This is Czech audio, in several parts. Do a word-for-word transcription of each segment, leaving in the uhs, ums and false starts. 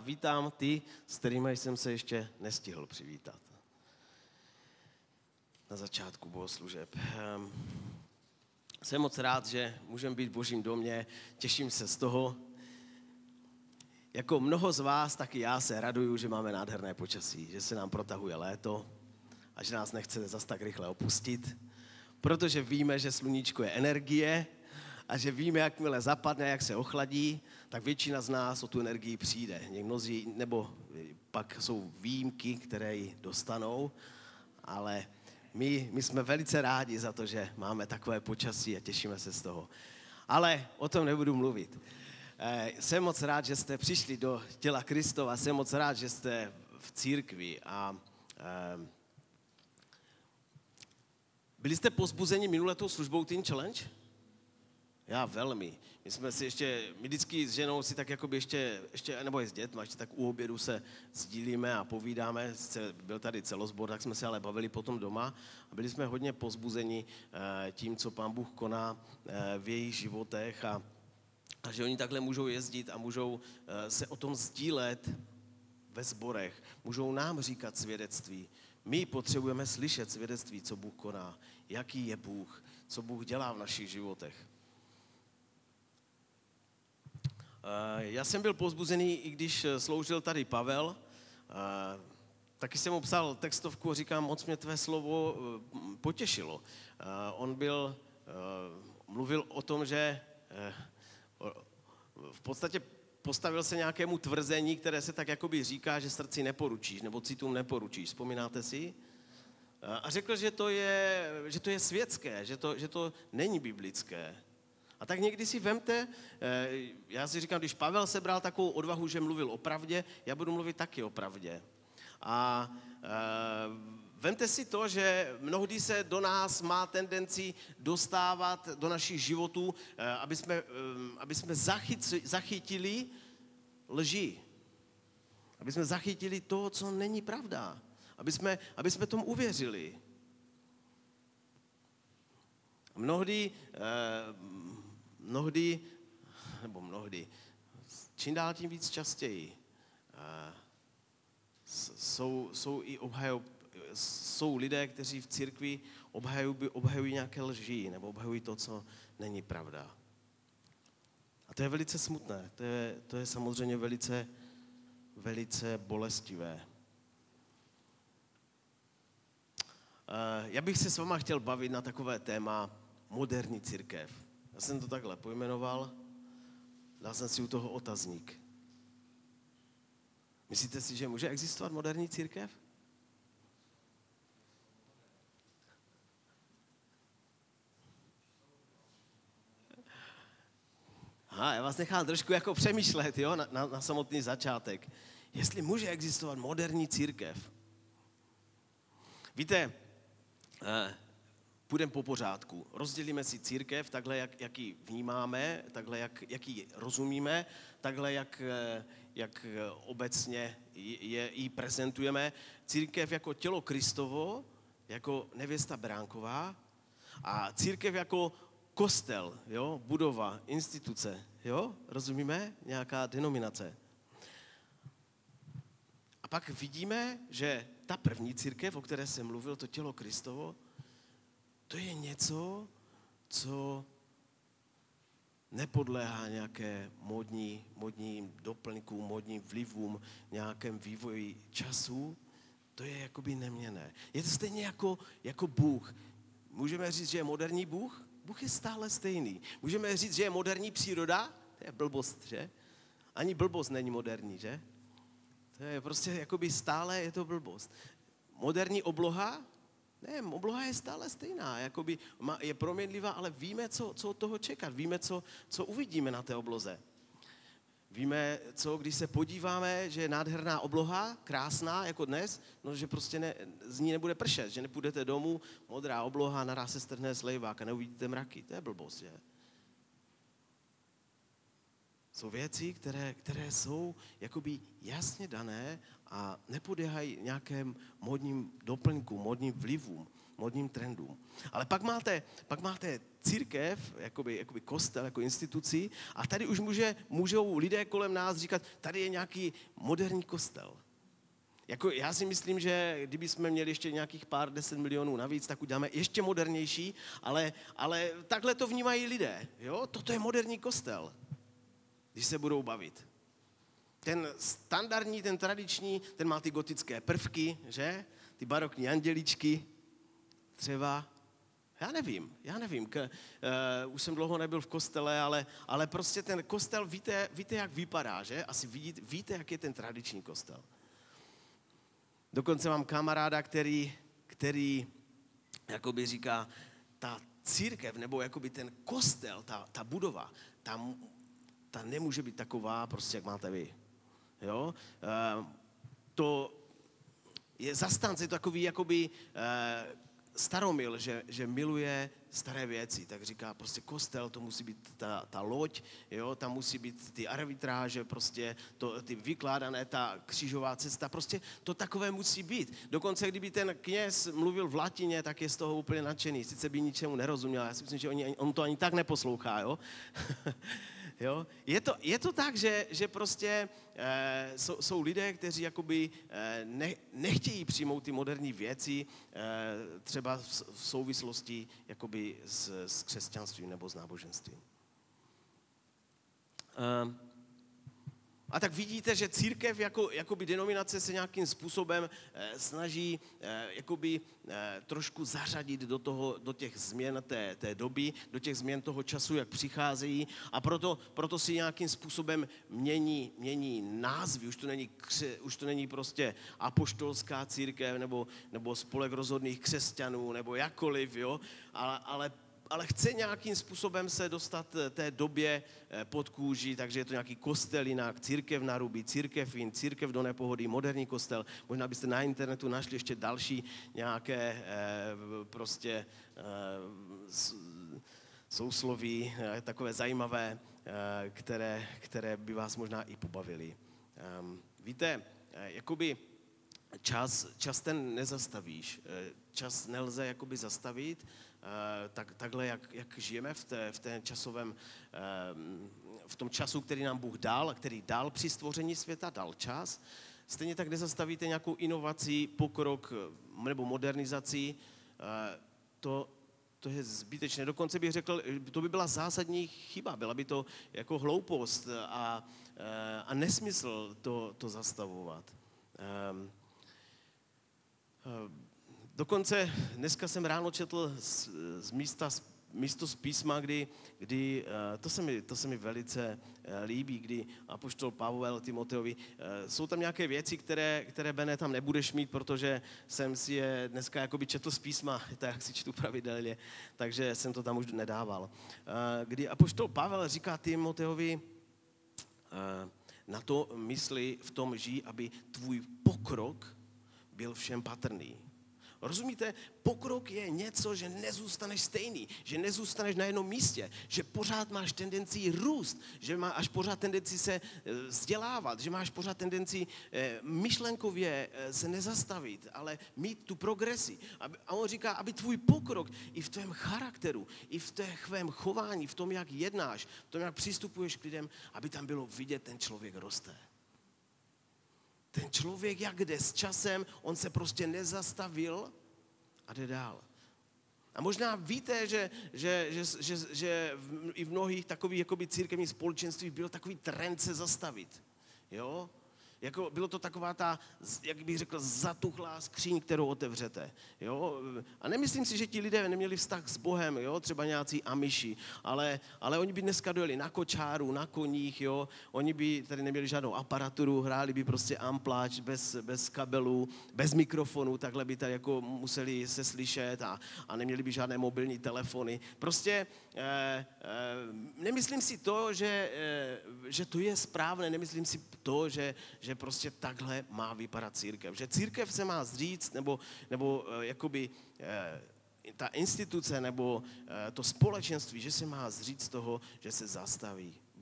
vítám ty, s kterými jsem se ještě nestihl přivítat na začátku bohoslužeb. Jsem moc rád, že můžeme být v Božím domě, těším se z toho. Jako mnoho z vás, taky já se raduju, že máme nádherné počasí, že se nám protahuje léto a že nás nechce zas tak rychle opustit, protože víme, že sluníčko je energie a že víme, jakmile zapadne, jak se ochladí, tak většina z nás o tu energii přijde. Mnozí, nebo pak jsou výjimky, které ji dostanou, ale my, my jsme velice rádi za to, že máme takové počasí a těšíme se z toho. Ale o tom nebudu mluvit. Jsem moc rád, že jste přišli do těla Kristova, jsem moc rád, že jste v církvi a byli jste povzbuzeni minulou službou Teen Challenge? Já velmi. My jsme si ještě, my vždycky s ženou si tak jakoby ještě, ještě nebo i s dětma, ještě tak u obědu se sdílíme a povídáme. Byl tady celozbor, tak jsme se ale bavili potom doma a byli jsme hodně povzbuzeni tím, co Pán Bůh koná v jejich životech a, a že oni takhle můžou jezdit a můžou se o tom sdílet ve sborech. Můžou nám říkat svědectví. My potřebujeme slyšet svědectví, co Bůh koná, jaký je Bůh, co Bůh dělá v našich životech. Já jsem byl povzbuzený, i když sloužil tady Pavel, taky jsem mu psal textovku a říkám, moc mě tvé slovo potěšilo. On byl, mluvil o tom, že v podstatě postavil se nějakému tvrzení, které se tak jakoby říká, že srdci neporučíš, nebo citům neporučíš. Vzpomínáte si? A řekl, že to je, že to je světské, že to, že to není biblické. A tak někdy si vemte, já si říkám, když Pavel sebral takovou odvahu, že mluvil o pravdě, já budu mluvit taky o pravdě. A vemte si to, že mnohdy se do nás má tendenci dostávat do našich životů, aby jsme, aby jsme zachytili lži. Aby jsme zachytili to, co není pravda. Aby jsme, aby jsme tomu uvěřili. Mnohdy, mnohdy, nebo mnohdy, čím dál tím víc častěji, jsou, jsou i obhajob, jsou lidé, kteří v církvi obhajují, obhajují nějaké lži, nebo obhajují to, co není pravda. A to je velice smutné, to je, to je samozřejmě velice, velice bolestivé. Já bych se s váma chtěl bavit na takové téma moderní církev. Já jsem to takhle pojmenoval, dal jsem si u toho otazník. Myslíte si, že může existovat moderní církev? Aha, já vás nechám trošku jako přemýšlet, jo, na, na, na samotný začátek. Jestli může existovat moderní církev. Víte, eh, půjdeme po pořádku. Rozdělíme si církev takhle, jak, jak ji vnímáme, takhle, jak, jak ji rozumíme, takhle, jak, jak obecně je, ji prezentujeme. Církev jako tělo Kristovo, jako nevěsta Beránková a církev jako kostel, jo, budova, instituce, jo, rozumíme? Nějaká denominace. A pak vidíme, že ta první církev, o které jsem mluvil, to tělo Kristovo, to je něco, co nepodléhá nějaké modní, modním doplňkům, modním vlivům, nějakém vývoji času. To je jakoby neměnné. Je to stejně jako, jako Bůh. Můžeme říct, že je moderní Bůh? Bůh je stále stejný. Můžeme říct, že je moderní příroda? To je blbost, že? Ani blbost není moderní, že? To je prostě jakoby stále je to blbost. Moderní obloha? Ne, obloha je stále stejná, jakoby je proměnlivá, ale víme, co, co od toho čekat, víme, co, co uvidíme na té obloze. Víme, co, když se podíváme, že je nádherná obloha, krásná, jako dnes, no, že prostě ne, z ní nebude pršet, že nepůjdete domů, modrá obloha, naraz se strhne slejvák a neuvidíte mraky. To je blbost, že? Jsou věci, které, které jsou jakoby jasně dané a nepodléhají nějakým modním doplňkům, modním vlivům. modním trendům. Ale pak máte, pak máte církev, jakoby, jakoby kostel, jako instituci a tady už může, můžou lidé kolem nás říkat, tady je nějaký moderní kostel. Jako já si myslím, že kdyby jsme měli ještě nějakých pár deset milionů navíc, tak uděláme ještě modernější, ale, ale takhle to vnímají lidé. Jo? Toto je moderní kostel, když se budou bavit. Ten standardní, ten tradiční, ten má ty gotické prvky, že? Ty barokní anděličky, třeba. Já nevím, já nevím. K, uh, už jsem dlouho nebyl v kostele, ale, ale prostě ten kostel, víte, víte, jak vypadá, že? Asi vidíte, víte, jak je ten tradiční kostel. Dokonce mám kamaráda, který, který jakoby říká, ta církev, nebo jakoby ten kostel, ta, ta budova, ta, ta nemůže být taková, prostě jak máte vy. Jo? Uh, to je zastánce takový jakoby uh, staromil, že, že miluje staré věci, tak říká prostě kostel, to musí být ta, ta loď, jo, tam musí být ty arbitráže, prostě to, ty vykládané, ta křížová cesta, prostě to takové musí být. Dokonce, kdyby ten kněz mluvil v latině, tak je z toho úplně nadšený, sice by ničemu nerozuměl, já si myslím, že on, on to ani tak neposlouchá, jo. Jo? Je, to, je to tak, že, že prostě e, jsou, jsou lidé, kteří jakoby e, ne, nechtějí přijmout ty moderní věci, e, třeba v, v souvislosti jakoby s, s křesťanstvím nebo s náboženstvím. E, a tak vidíte, že církev jako, jakoby denominace se nějakým způsobem e, snaží e, jakoby e, trošku zařadit do, toho, do těch změn té, té doby, do těch změn toho času, jak přicházejí a proto, proto si nějakým způsobem mění, mění názvy. Už to není, kře, už to není prostě apoštolská církev nebo, nebo spolek rozhodných křesťanů nebo jakkoliv, jo? ale, ale ale chce nějakým způsobem se dostat té době pod kůži, takže je to nějaký kostel jinak, církev na ruby, církev jin, církev do nepohody, moderní kostel. Možná byste na internetu našli ještě další nějaké prostě sousloví, takové zajímavé, které, které by vás možná i pobavily. Víte, jakoby čas, čas ten nezastavíš, čas nelze jakoby zastavit, tak, takhle, jak, jak žijeme v, té, v, té časovém, v tom času, který nám Bůh dal, který dal při stvoření světa, dal čas. Stejně tak nezastavíte nějakou inovaci, pokrok nebo modernizaci, to, to je zbytečné. Dokonce bych řekl, to by byla zásadní chyba, byla by to jako hloupost a, a nesmysl to, to zastavovat. Dokonce dneska jsem ráno četl z, z místa, místo z písma, kdy, kdy to, se mi, to se mi velice líbí, kdy apoštol Pavel Timoteovi, jsou tam nějaké věci, které, které Bene tam nebudeš mít, protože jsem si je dneska jakoby četl z písma, tak si čtu pravidelně, takže jsem to tam už nedával. Kdy apoštol Pavel říká Timoteovi, na to mysli v tom žij, aby tvůj pokrok byl všem patrný. Rozumíte? Pokrok je něco, že nezůstaneš stejný, že nezůstaneš na jednom místě, že pořád máš tendenci růst, že máš pořád tendenci se vzdělávat, že máš pořád tendenci myšlenkově se nezastavit, ale mít tu progresi. A on říká, aby tvůj pokrok i v tvém charakteru, i v tvém chování, v tom, jak jednáš, v tom, jak přistupuješ k lidem, aby tam bylo vidět, ten člověk roste. Ten člověk, jak jde s časem, on se prostě nezastavil a jde dál. A možná víte, že, že, že, že, že v, i v mnohých takových jakoby církevních společenstvích byl takový trend se zastavit. Jo? Jako bylo to taková ta, jak bych řekl, zatuchlá skříň, kterou otevřete. Jo? A nemyslím si, že ti lidé neměli vztah s Bohem, jo? Třeba nějací Amiši, ale, ale oni by dneska dojeli na kočáru, na koních, jo? Oni by tady neměli žádnou aparaturu, hráli by prostě ampláč bez, bez kabelů, bez mikrofonu, takhle by tady jako museli se slyšet a, a neměli by žádné mobilní telefony. Prostě eh, eh, nemyslím si to, že, eh, že to je správné, nemyslím si to, že, že prostě takhle má vypadat církev. Že církev se má zříct, nebo, nebo uh, jakoby uh, ta instituce, nebo uh, to společenství, že se má zříct toho, že se zastaví.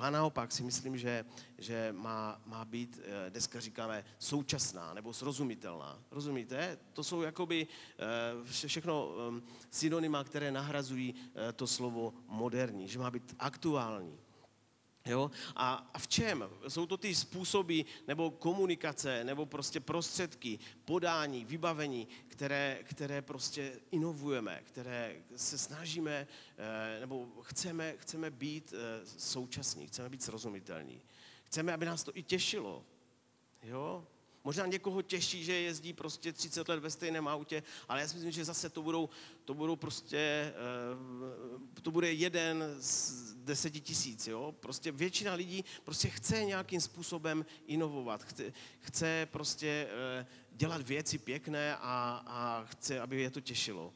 A naopak si myslím, že, že má, má být, dneska říkáme, současná nebo srozumitelná. Rozumíte? To jsou jakoby všechno synonyma, které nahrazují to slovo moderní, že má být aktuální. Jo? A, a v čem? Jsou to ty způsoby nebo komunikace, nebo prostě prostředky, podání, vybavení, které, které prostě inovujeme, které se snažíme, nebo chceme, chceme být současní, chceme být srozumitelní. Chceme, aby nás to i těšilo. Jo? Možná někoho těší, že jezdí prostě třicet let ve stejném autě, ale já si myslím, že zase to budou, to budou prostě, to bude jeden z deseti tisíc, jo. Prostě většina lidí prostě chce nějakým způsobem inovovat, chce, chce prostě dělat věci pěkné a, a chce, aby je to těšilo.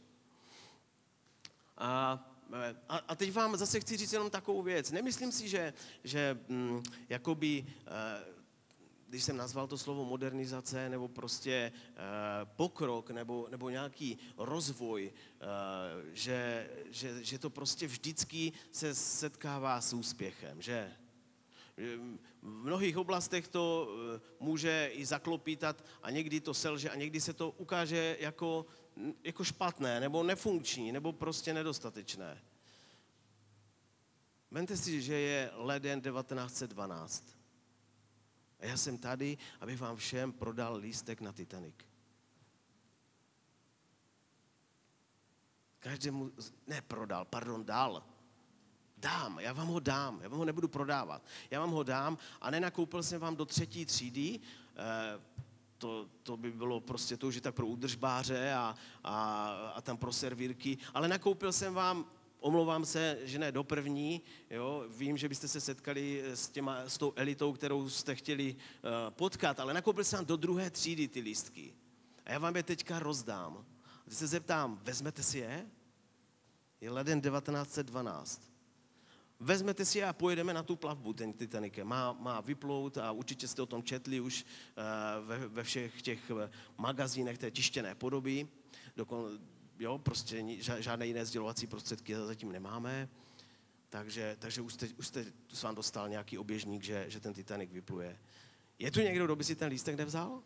A A, a teď vám zase chci říct jenom takovou věc. Nemyslím si, že, že hm, jakoby, když jsem nazval to slovo modernizace, nebo prostě eh, pokrok, nebo, nebo nějaký rozvoj, eh, že, že, že to prostě vždycky se setkává s úspěchem, že? V mnohých oblastech to může i zaklopítat a někdy to selže a někdy se to ukáže jako, jako špatné, nebo nefunkční, nebo prostě nedostatečné. Vemte si, že je leden devatenáct set dvanáct. A já jsem tady, abych vám všem prodal lístek na Titanic. Každému, ne prodal, pardon, dal. Dám, já vám ho dám, já vám ho nebudu prodávat. Já vám ho dám a nenakoupil jsem vám do třetí třídy, eh, to, to by bylo prostě, to už je tak pro údržbáře a, a, a tam pro servírky, ale nakoupil jsem vám, omlouvám se, že ne do první, jo, vím, že byste se setkali s, těma, s tou elitou, kterou jste chtěli uh, potkat, ale nakoupil jsem do druhé třídy ty lístky. A já vám je teďka rozdám. A teď se zeptám, vezmete si je? Je leden devatenáct set dvanáct. Vezmete si je a pojedeme na tu plavbu, ten Titanic. Má, má vyplout a určitě jste o tom četli už uh, ve, ve všech těch magazínech té tištěné podoby. Dokon, jo, prostě žádné jiné sdělovací prostředky zatím nemáme, takže, takže už jste, už jste už vám dostal nějaký oběžník, že, že ten Titanic vypluje. Je tu někdo, kdo by si ten lístek nevzal?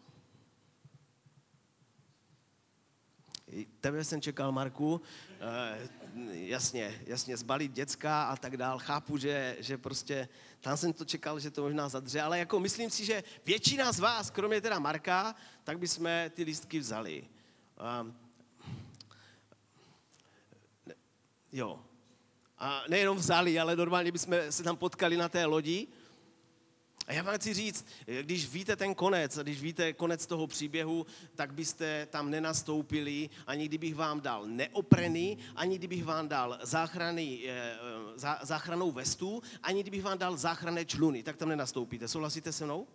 Tebe jsem čekal, Marku, e, jasně, jasně, zbalit děcka a tak dál. Chápu, že, že prostě, tam jsem to čekal, že to možná zadře, ale jako myslím si, že většina z vás, kromě teda Marka, tak bychom ty lístky vzali. E, Jo. A nejenom vzali, ale normálně bychom se tam potkali na té lodi. A já vám chci říct, když víte ten konec, a když víte konec toho příběhu, tak byste tam nenastoupili, ani kdybych vám dal neoprený, ani kdybych vám dal záchranný, zá, záchrannou vestu, ani kdybych vám dal záchranné čluny, tak tam nenastoupíte. Souhlasíte se mnou?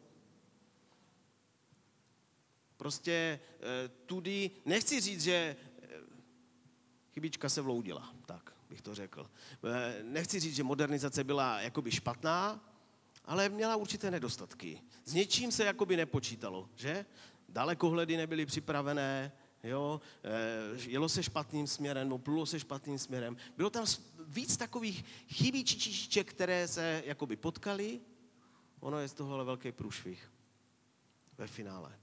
Prostě tudy, nechci říct, že chybička se vloudila, tak bych to řekl. Nechci říct, že modernizace byla jakoby špatná, ale měla určité nedostatky. S něčím se jakoby nepočítalo, že? Dalekohledy nebyly připravené, jo? Jelo se špatným směrem, no plulo se špatným směrem. Bylo tam víc takových chybičičíček, které se jakoby potkaly. Ono je z toho ale velký průšvih ve finále.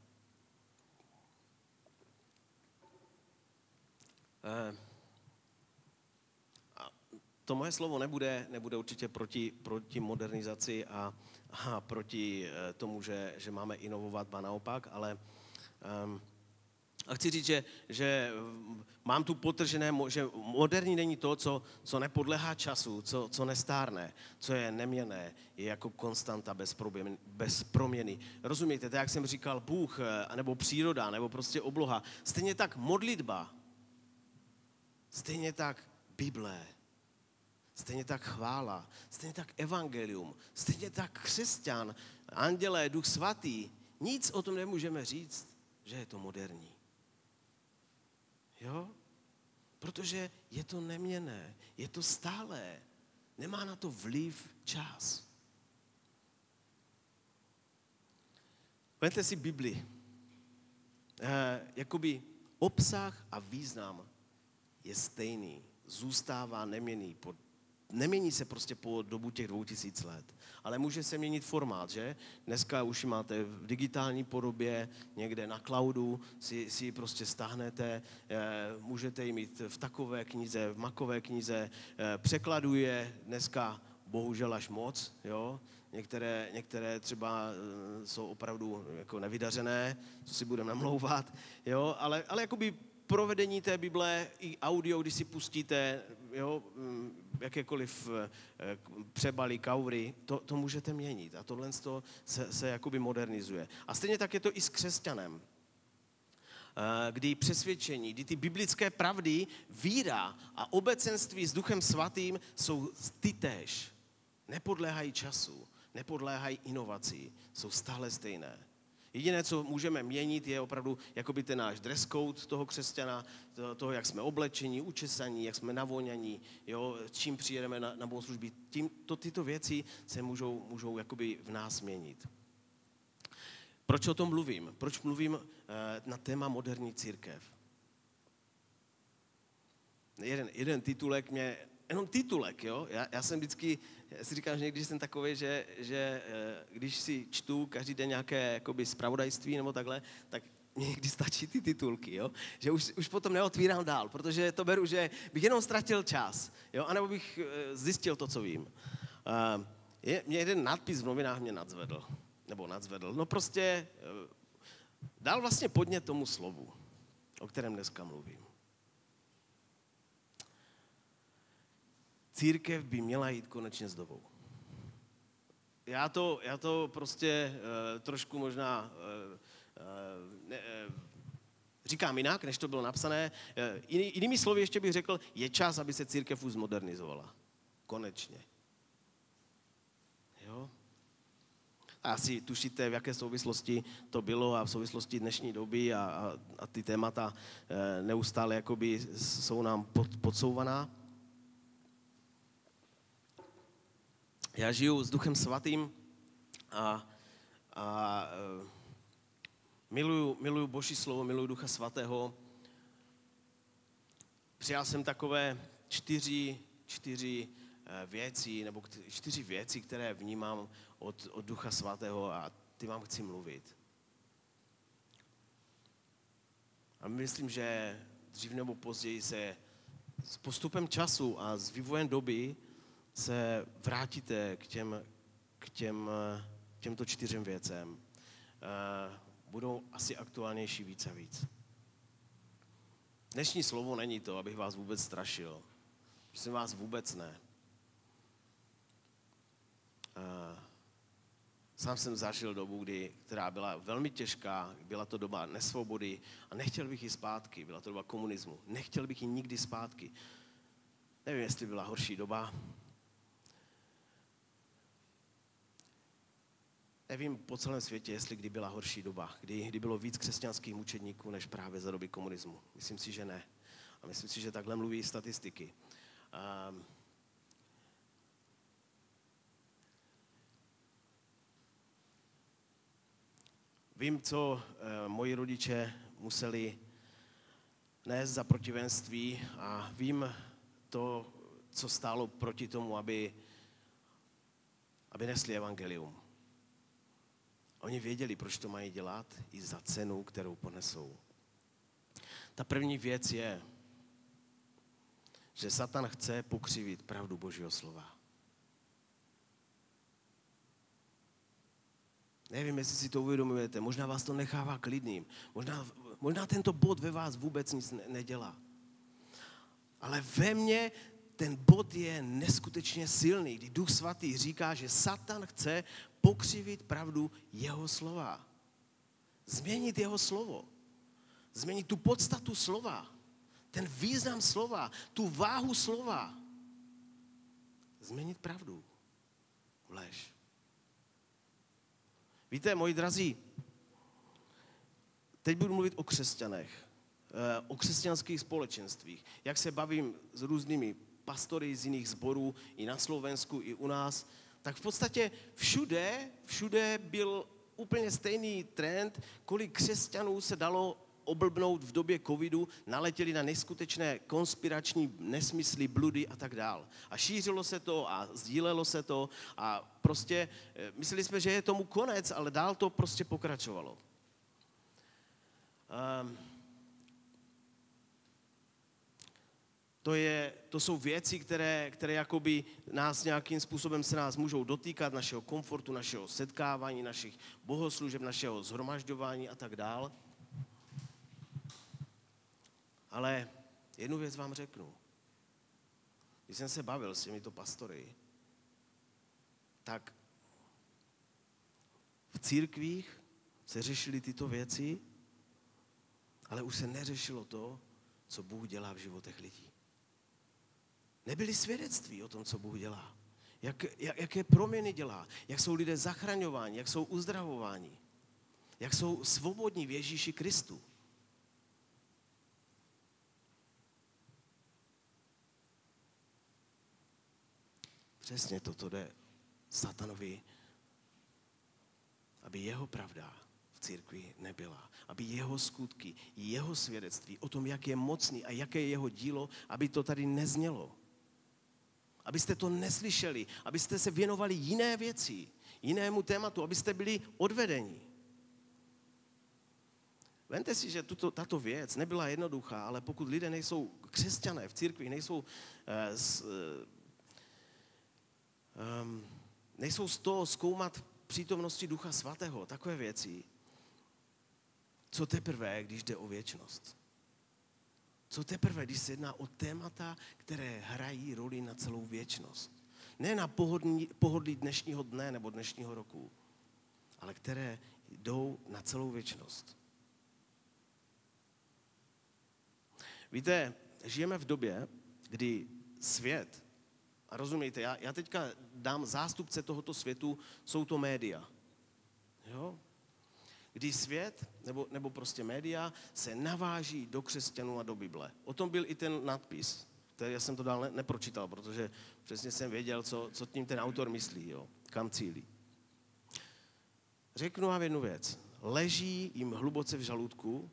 Eh. To moje slovo nebude, nebude určitě proti, proti modernizaci a, a proti tomu, že, že máme inovovat, ba naopak, ale um, a chci říct, že, že mám tu potržené, že moderní není to, co, co nepodléhá času, co, co nestárne, co je neměnné, je jako konstanta bez, proběm, bez proměny. Rozumíte, tak jak jsem říkal, Bůh, nebo příroda, nebo prostě obloha, stejně tak modlitba, stejně tak Bible, stejně tak chvála, stejně tak evangelium, stejně tak křesťan, andělé, Duch svatý. Nic o tom nemůžeme říct, že je to moderní. Jo? Protože je to neměnné, je to stálé. Nemá na to vliv čas. Vemte si Bibli. E, jakoby obsah a význam je stejný. Zůstává neměnný po nemění se prostě po dobu těch dvou tisíc let, ale může se měnit formát, že? Dneska už ji máte v digitální podobě, někde na cloudu, si, si ji prostě stáhnete, můžete ji mít v takové knize, v makové knize, překladuje dneska bohužel až moc, jo? Některé, některé třeba jsou opravdu jako nevydařené, co si budeme namlouvat, jo? Ale, ale jakoby provedení té Bible i audio, když si pustíte, jo, jakékoliv přebaly, kaury, to, to můžete měnit a tohle se, se jakoby modernizuje. A stejně tak je to i s křesťanem, kdy přesvědčení, kdy ty biblické pravdy, víra a obecenství s Duchem Svatým jsou tytéž. Nepodléhají času, nepodléhají inovací, jsou stále stejné. Jediné, co můžeme měnit, je opravdu jakoby ten náš dress code toho křesťana, toho, jak jsme oblečení, učesaní, jak jsme navoňaní, jo, čím přijedeme na, na bohoslužby. Tím, to, tyto věci se můžou, můžou jakoby v nás měnit. Proč o tom mluvím? Proč mluvím eh, na téma moderní církev? Jeden, jeden titulek mě, jenom titulek, jo? Já, já jsem vždycky, já si říkám, že někdy jsem takový, že, že eh, když si čtu každý den nějaké jakoby zpravodajství nebo takhle, tak mě někdy stačí ty titulky, jo? Že už, už potom neotvírám dál, protože to beru, že bych jenom ztratil čas, jo? Anebo bych eh, zjistil to, co vím. Eh, je, mě jeden nadpis v novinách mě nadzvedl. Nebo nadzvedl. No prostě dal vlastně podnět tomu slovu, o kterém dneska mluvím. Církev by měla jít konečně s dobou. Já to, já to prostě uh, trošku možná uh, uh, ne, uh, říkám jinak, než to bylo napsané. Uh, jiný, jinými slovy ještě bych řekl, je čas, aby se církev už zmodernizovala. Konečně. Jo? A asi tušíte, v jaké souvislosti to bylo a v souvislosti dnešní doby a, a, a ty témata e, neustále jakoby jsou nám pod, podsouvaná. Já žiju s Duchem Svatým a, a e, miluju, miluju Boží slovo, miluju Ducha Svatého. Přijal jsem takové čtyři, čtyři věcí, nebo čtyři věci, které vnímám od, od Ducha Svatého a ty vám chci mluvit. A myslím, že dřív nebo později se s postupem času a s vývojem doby se vrátíte k, těm, k těm, těmto čtyřem věcem. Budou asi aktuálnější víc a víc. Dnešní slovo není to, abych vás vůbec strašil. Prosím vás, vůbec ne. Sám jsem zažil dobu, kdy, která byla velmi těžká, byla to doba nesvobody a nechtěl bych ji zpátky, byla to doba komunismu. Nechtěl bych ji nikdy zpátky. Nevím, jestli byla horší doba. Nevím po celém světě, jestli kdy byla horší doba, kdy, kdy bylo víc křesťanských mučedníků, než právě za doby komunismu. Myslím si, že ne. A myslím si, že takhle mluví statistiky. Um, Vím, co e, moji rodiče museli nést za protivenství a vím to, co stálo proti tomu, aby, aby nesli evangelium. Oni věděli, proč to mají dělat, i za cenu, kterou ponesou. Ta první věc je, že Satan chce pokřivit pravdu Božího slova. Nevím, jestli si to uvědomujete, možná vás to nechává klidným, možná, možná tento bod ve vás vůbec nic ne, nedělá. Ale ve mně ten bod je neskutečně silný, kdy Duch Svatý říká, že Satan chce pokřivit pravdu jeho slova. Změnit jeho slovo. Změnit tu podstatu slova. Ten význam slova, tu váhu slova. Změnit pravdu. Lež. Víte, moji drazí, teď budu mluvit o křesťanech, o křesťanských společenstvích. Jak se bavím s různými pastory z jiných sborů, i na Slovensku, i u nás, tak v podstatě všude, všude byl úplně stejný trend, kolik křesťanů se dalo oblbnout v době covidu, naletěli na neskutečné konspirační nesmysly, bludy a tak dál. A šířilo se to a sdílelo se to a prostě mysleli jsme, že je tomu konec, ale dál to prostě pokračovalo. Um, To, je, to jsou věci, které, které jakoby nás nějakým způsobem se nás můžou dotýkat, našeho komfortu, našeho setkávání, našich bohoslužeb, našeho shromažďování a tak dál. Ale jednu věc vám řeknu. Když jsem se bavil s těmito pastory, tak v církvích se řešily tyto věci, ale už se neřešilo to, co Bůh dělá v životech lidí. Nebyly svědectví o tom, co Bůh dělá. Jak, jak, jaké proměny dělá. Jak jsou lidé zachraňováni, jak jsou uzdravováni. Jak jsou svobodní v Ježíši Kristu. Přesně toto jde satanovi, aby jeho pravda v církvi nebyla. Aby jeho skutky, jeho svědectví o tom, jak je mocný a jaké je jeho dílo, aby to tady neznělo. Abyste to neslyšeli, abyste se věnovali jiné věci, jinému tématu, abyste byli odvedeni. Vemte si, že tuto, tato věc nebyla jednoduchá, ale pokud lidé nejsou křesťané v církvi, nejsou, eh, s, eh, um, nejsou z toho zkoumat přítomnosti Ducha Svatého, takové věci, co teprve, když jde o věčnost. Co teprve, když se jedná o témata, které hrají roli na celou věčnost. Ne na pohodlí, pohodlí dnešního dne nebo dnešního roku, ale které jdou na celou věčnost. Víte, žijeme v době, kdy svět, a rozumíte, já, já teďka dám zástupce tohoto světu, jsou to média. Jo? Kdy svět, nebo, nebo prostě média, se naváží do křesťanů a do Bible. O tom byl i ten nadpis, který já jsem to dál ne, nepročítal, protože přesně jsem věděl, co, co tím ten autor myslí, jo, kam cílí. Řeknu vám jednu věc. Leží jim hluboce v žaludku,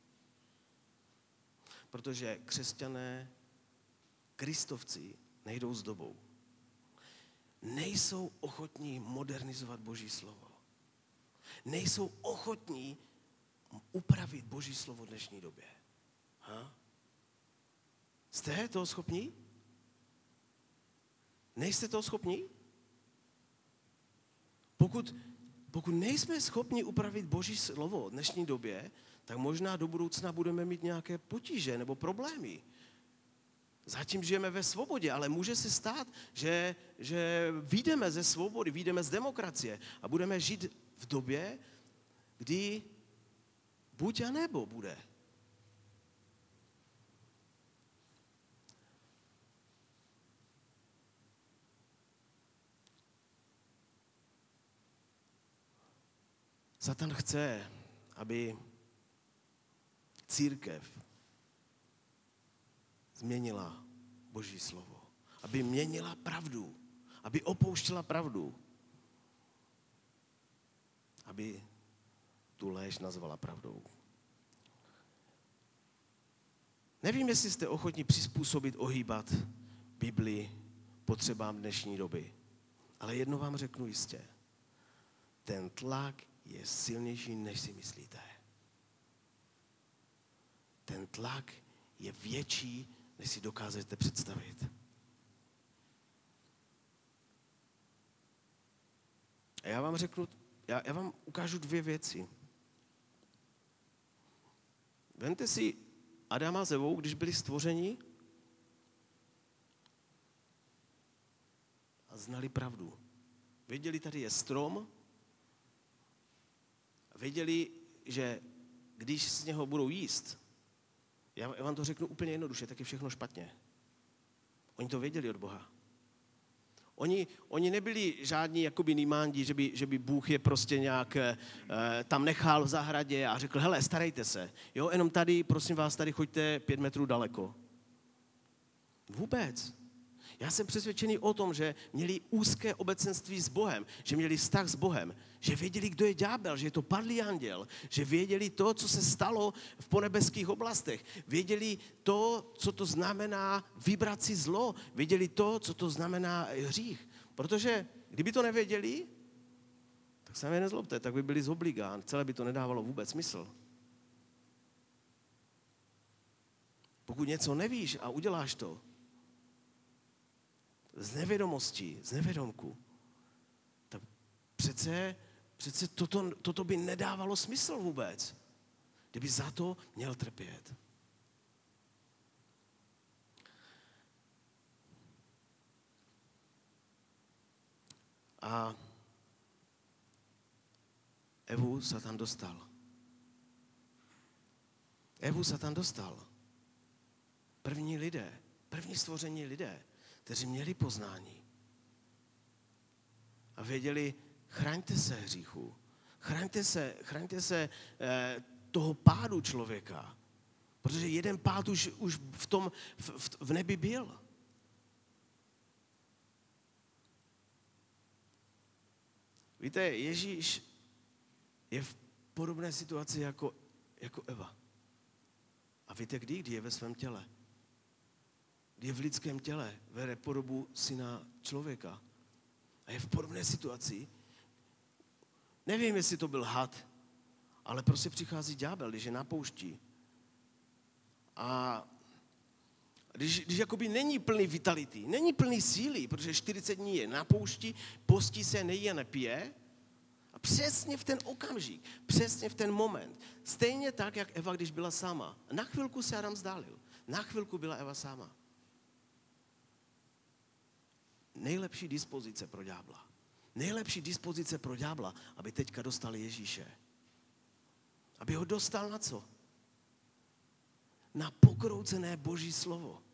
protože křesťané, kristovci, nejdou s dobou. Nejsou ochotní modernizovat Boží slovo. Nejsou ochotní upravit Boží slovo v dnešní době. Ha? Jste toho schopní? Nejste toho schopní? Pokud, pokud nejsme schopni upravit Boží slovo v dnešní době, tak možná do budoucna budeme mít nějaké potíže nebo problémy. Zatím žijeme ve svobodě, ale může se stát, že, že vyjdeme ze svobody, vyjdeme z demokracie a budeme žít v době, kdy buď a nebo bude. Satan chce, aby církev změnila Boží slovo. Aby měnila pravdu. Aby opouštěla pravdu. Aby tu léž nazvala pravdou. Nevím, jestli jste ochotní přizpůsobit, ohýbat Bibli potřebám dnešní doby. Ale jedno vám řeknu jistě. Ten tlak je silnější, než si myslíte. Ten tlak je větší, než si dokážete představit. A já vám řeknu, já, já vám ukážu dvě věci. Vemte si Adama s Evou, když byli stvořeni a znali pravdu. Věděli, tady je strom, věděli, že když z něho budou jíst, já vám to řeknu úplně jednoduše, tak je všechno špatně. Oni to věděli od Boha. Oni, oni nebyli žádní jakoby nímándi, že by, že by Bůh je prostě nějak e, tam nechal v zahradě a řekl, hele, starejte se. Jo, jenom tady, prosím vás, tady choďte pět metrů daleko. Vůbec. Já jsem přesvědčený o tom, že měli úzké obecenství s Bohem, že měli vztah s Bohem, že věděli, kdo je ďábel, že je to padlý anděl, že věděli to, co se stalo v ponebeských oblastech, věděli to, co to znamená vybrat si zlo, věděli to, co to znamená hřích. Protože kdyby to nevěděli, tak se mě nezlobte, tak by byli zobligán, celé by to nedávalo vůbec smysl. Pokud něco nevíš a uděláš to, z nevědomosti, z nevědomku, tak přece, přece toto, toto by nedávalo smysl vůbec, kdyby za to měl trpět. A Evu Satan dostal. Evu Satan dostal. První lidé, první stvoření lidé, kteří měli poznání a věděli, chraňte se hříchu, chraňte se, chraňte se eh, toho pádu člověka, protože jeden pád už, už v, tom, v, v, v nebi byl. Víte, Ježíš je v podobné situaci jako, jako Eva. A víte kdy? Kdy je ve svém těle. Kdy je v lidském těle, vede podobu syna člověka. A je v podobné situaci. Nevím, jestli to byl had, ale prostě přichází ďábel, když je na poušti. A když, když jakoby není plný vitality, není plný síly, protože čtyřicet dní je na poušti, postí se, nejí a nepije. A přesně v ten okamžik, přesně v ten moment, stejně tak, jak Eva, když byla sama. Na chvilku se Adam vzdálil. Na chvilku byla Eva sama. Nejlepší dispozice pro ďábla. Nejlepší dispozice pro ďábla, aby teďka dostal Ježíše. Aby ho dostal na co? Na pokroucené Boží slovo.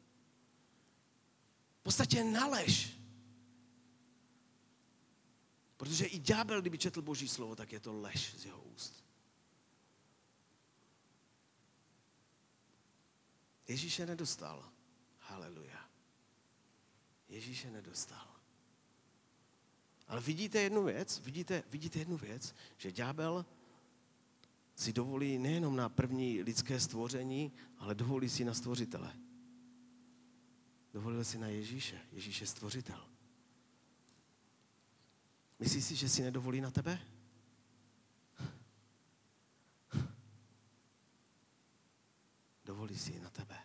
V podstatě na lež. Protože i ďábel, kdyby četl Boží slovo, tak je to lež z jeho úst. Ježíše nedostal. Haleluja. Ježíše nedostal. Ale vidíte jednu věc, vidíte, vidíte jednu věc, že ďábel si dovolí nejenom na první lidské stvoření, ale dovolí si na stvořitele. Dovolil si na Ježíše. Ježíš je stvořitel. Myslíš si, že si nedovolí na tebe? Dovolí si na tebe.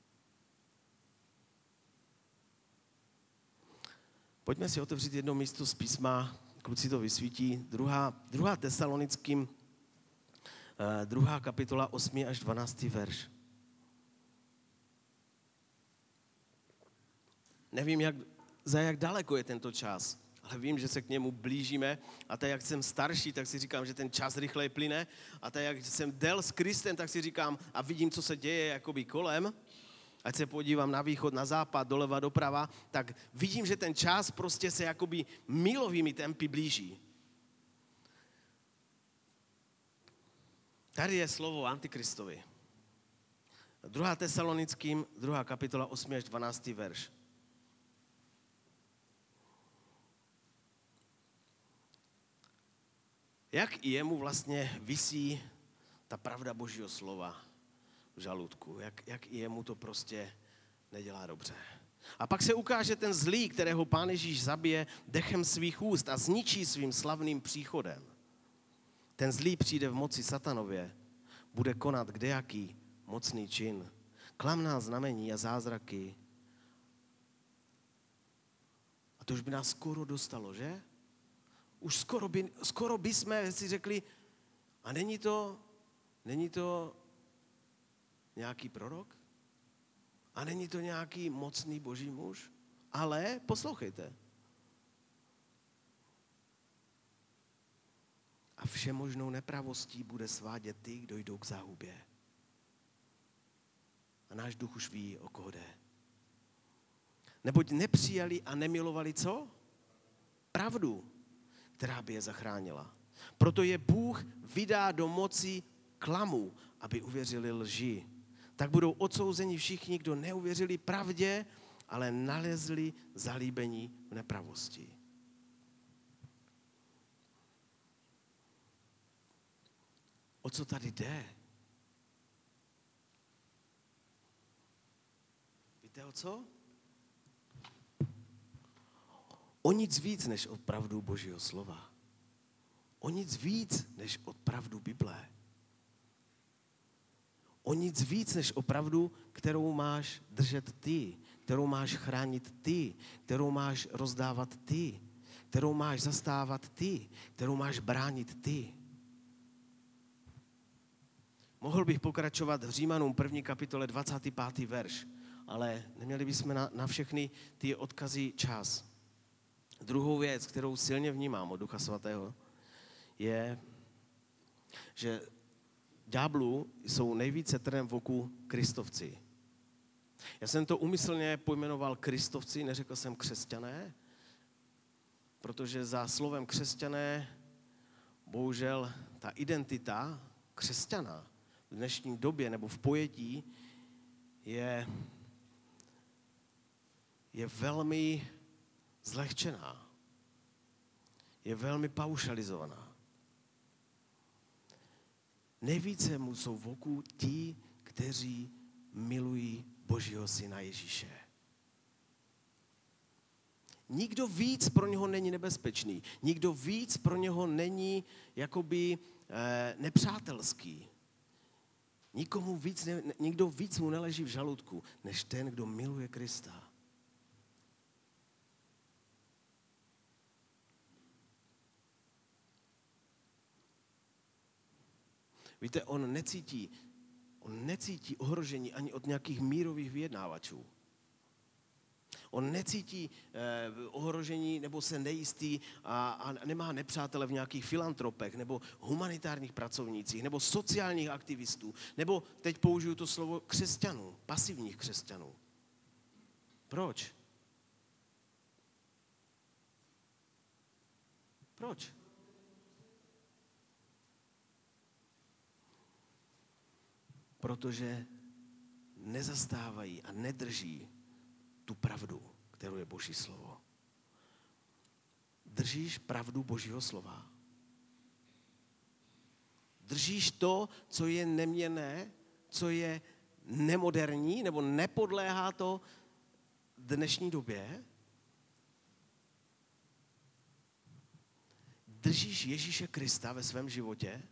Pojďme si otevřít jedno místo z písma, kluci to vysvítí, druhá, druhá Tesalonickým, eh, druhá kapitola, osmý až dvanáctý verš. Nevím, jak, za jak daleko je tento čas, ale vím, že se k němu blížíme a tak, jak jsem starší, tak si říkám, že ten čas rychleji plyne a tak, jak jsem del s Kristem, tak si říkám a vidím, co se děje jakoby kolem, ať se podívám na východ, na západ, doleva, doprava, tak vidím, že ten čas prostě se jakoby milovými tempy blíží. Tady je slovo Antikristovi. druhá Tesalonickým, druhá kapitola, osmý až dvanáctý verš. Jak i jemu vlastně visí ta pravda Božího slova v žaludku, jak, jak i jemu to prostě nedělá dobře. A pak se ukáže ten zlý, kterého Pán Ježíš zabije dechem svých úst a zničí svým slavným příchodem. Ten zlý přijde v moci satanově, bude konat kdejaký mocný čin, klamná znamení a zázraky. A to už by nás skoro dostalo, že? Už skoro by, skoro by jsme si řekli, a není to, není to nějaký prorok? A není to nějaký mocný boží muž? Ale poslouchejte. A všemožnou nepravostí bude svádět ty, kdo jdou k záhubě. A náš duch už ví, o koho jde. Neboť nepřijali a nemilovali co? Pravdu, která by je zachránila. Proto je Bůh vydá do moci klamu, aby uvěřili lži. Tak budou odsouzeni všichni, kdo neuvěřili pravdě, ale nalezli zalíbení v nepravosti. O co tady jde? Víte o co? O nic víc než od pravdu Božího slova. O nic víc než od pravdu Bible. O nic víc než o pravdu, kterou máš držet ty, kterou máš chránit ty, kterou máš rozdávat ty, kterou máš zastávat ty, kterou máš bránit ty. Mohl bych pokračovat v Římanům první kapitole dvacátý pátý verš, ale neměli bychom na, na všechny ty odkazy čas. Druhou věc, kterou silně vnímám od Ducha Svatého, je, že ďáblu jsou nejvíce trnem v oku kristovci. Já jsem to úmyslně pojmenoval kristovci, neřekl jsem křesťané, protože za slovem křesťané bohužel ta identita křesťana v dnešní době nebo v pojetí je, je velmi zlehčená. Je velmi paušalizovaná. Nejvíce mu jsou v oku ti, kteří milují Božího syna Ježíše. Nikdo víc pro něho není nebezpečný. Nikdo víc pro něho není jakoby eh, nepřátelský. Nikomu víc ne, nikdo víc mu neleží v žaludku, než ten, kdo miluje Krista. Víte, on necítí, on necítí ohrožení ani od nějakých mírových vyjednávačů. On necítí eh, ohrožení nebo se nejistý a, a nemá nepřátele v nějakých filantropech nebo humanitárních pracovnících nebo sociálních aktivistů nebo teď použiju to slovo křesťanů, pasivních křesťanů. Proč? Proč? Protože nezastávají a nedrží tu pravdu, kterou je Boží slovo. Držíš pravdu Božího slova? Držíš to, co je neměnné, co je nemoderní, nebo nepodléhá to dnešní době? Držíš Ježíše Krista ve svém životě?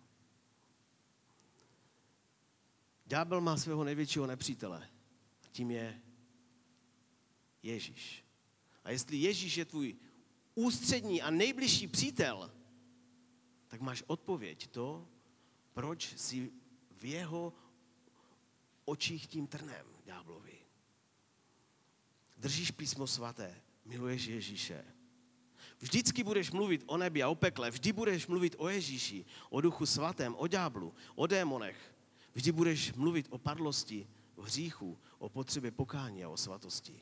Ďábel má svého největšího nepřítele. Tím je Ježíš. A jestli Ježíš je tvůj ústřední a nejbližší přítel, tak máš odpověď to, proč jsi v jeho očích tím trnem ďáblovi. Držíš písmo svaté, miluješ Ježíše. Vždycky budeš mluvit o nebi a o pekle, vždy budeš mluvit o Ježíši, o Duchu Svatém, o ďáblu, o démonech. Vždy budeš mluvit o padlosti, o hříchu, o potřebě pokání a o svatosti.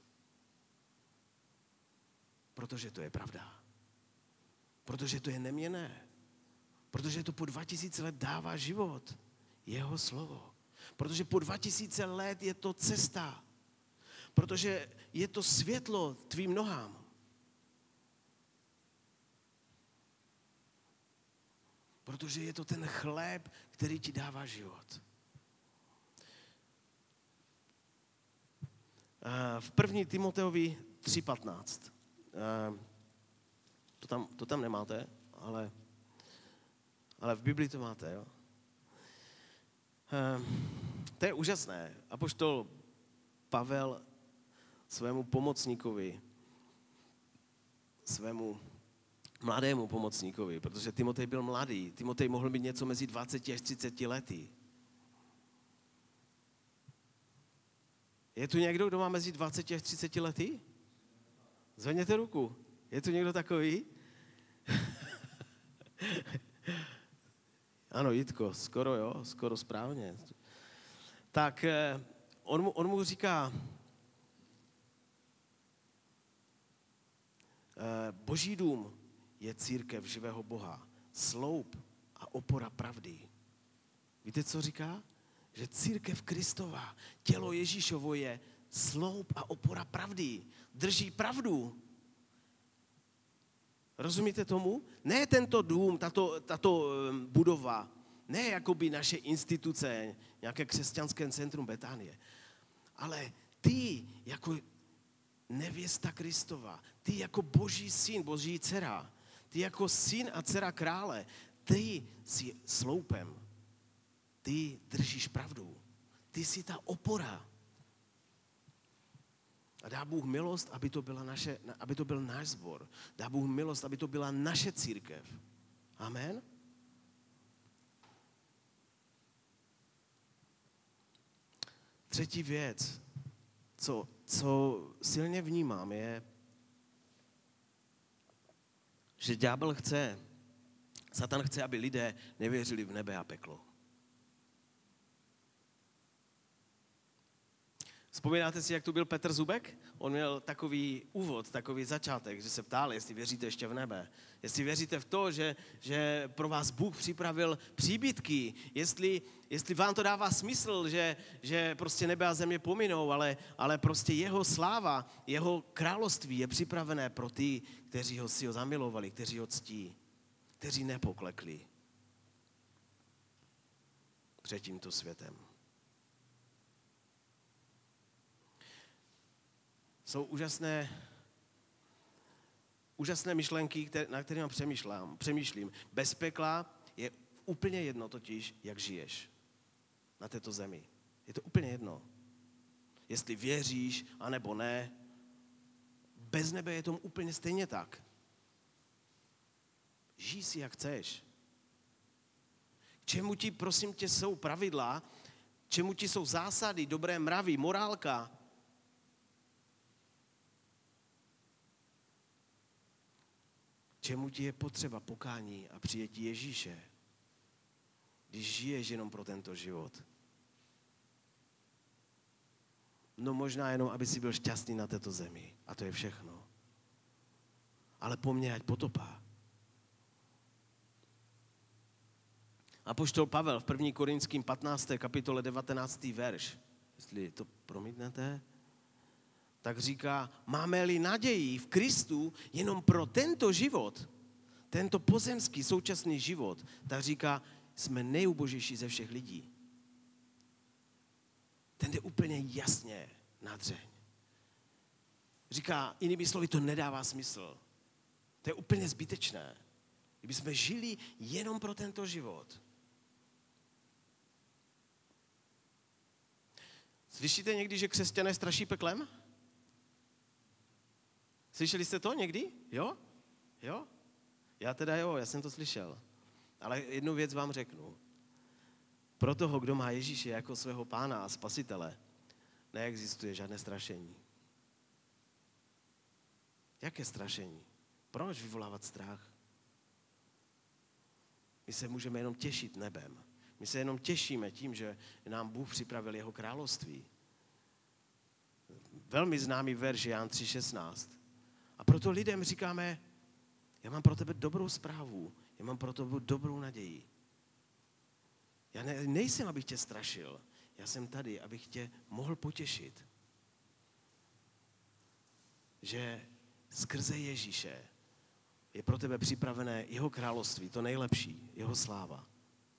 Protože to je pravda. Protože to je neměnné. Protože to po dva tisíce let dává život. Jeho slovo. Protože po dva tisíce let je to cesta. Protože je to světlo tvým nohám. Protože je to ten chléb, který ti dává život. V první Timoteovi tři patnáct. To tam, to tam nemáte, ale, ale v Biblii to máte. Jo? To je úžasné. Apoštol Pavel svému pomocníkovi, svému mladému pomocníkovi, protože Timotej byl mladý. Timotej mohl mít něco mezi dvaceti až třiceti lety. Je tu někdo, kdo má mezi dvaceti až třiceti lety? Zvedněte ruku. Je tu někdo takový? Ano, Jitko, skoro jo, skoro správně. Tak on mu, on mu říká, Boží dům je církev živého Boha, sloup a opora pravdy. Víte, co říká? Že církev Kristova, tělo Ježíšovo je sloup a opora pravdy. Drží pravdu. Rozumíte tomu? Ne tento dům, tato, tato budova, ne jakoby naše instituce, nějaké křesťanské centrum Betánie, ale ty jako nevěsta Kristova, ty jako boží syn, boží dcera, ty jako syn a dcera krále, ty jsi sloupem, ty držíš pravdu, ty jsi ta opora. A dá Bůh milost, aby to, byla naše, aby to byl náš sbor. Dá Bůh milost, aby to byla naše církev. Amen? Třetí věc, co, co silně vnímám, je, že ďábel chce, Satan chce, aby lidé nevěřili v nebe a peklo. Vzpomínáte si, jak tu byl Petr Zubek? On měl takový úvod, takový začátek, že se ptal, jestli věříte ještě v nebe. Jestli věříte v to, že, že pro vás Bůh připravil příbytky. Jestli, jestli vám to dává smysl, že, že prostě nebe a země pominou, ale, ale prostě jeho sláva, jeho království je připravené pro ty, kteří ho si ho zamilovali, kteří ho ctí, kteří nepoklekli před tímto světem. Jsou úžasné, úžasné myšlenky, které, na kterými přemýšlím. přemýšlím. Bez pekla je úplně jedno totiž, jak žiješ na této zemi. Je to úplně jedno. Jestli věříš, anebo ne. Bez nebe je tomu úplně stejně tak. Žij si, jak chceš. Čemu ti, prosím tě, jsou pravidla, čemu ti jsou zásady, dobré mravy, morálka, čemu ti je potřeba pokání a přijetí Ježíše, když žiješ jenom pro tento život? No možná jenom, aby si byl šťastný na této zemi. A to je všechno. Ale po mně ať potopá. Apoštol Pavel v první Korinským patnácté kapitole devatenáctý verš, jestli to promítnete, tak říká, máme-li naději v Kristu jenom pro tento život, tento pozemský současný život, tak říká, jsme nejubožejší ze všech lidí. Ten jde úplně jasně na dřeň. Říká, jinými slovy, to nedává smysl. To je úplně zbytečné. Kdybychom žili jenom pro tento život. Slyšíte někdy, že křesťané straší peklem? Slyšeli jste to někdy? Jo? Jo? Já teda jo, já jsem to slyšel. Ale jednu věc vám řeknu. Pro toho, kdo má Ježíše jako svého pána a spasitele, neexistuje žádné strašení. Jaké strašení? Proč vyvolávat strach? My se můžeme jenom těšit nebem. My se jenom těšíme tím, že nám Bůh připravil jeho království. Velmi známý verš Jan tři šestnáct. A proto lidem říkáme, já mám pro tebe dobrou zprávu, já mám pro tebe dobrou naději. Já ne, nejsem, abych tě strašil, já jsem tady, abych tě mohl potěšit. Že skrze Ježíše je pro tebe připravené jeho království, to nejlepší, jeho sláva.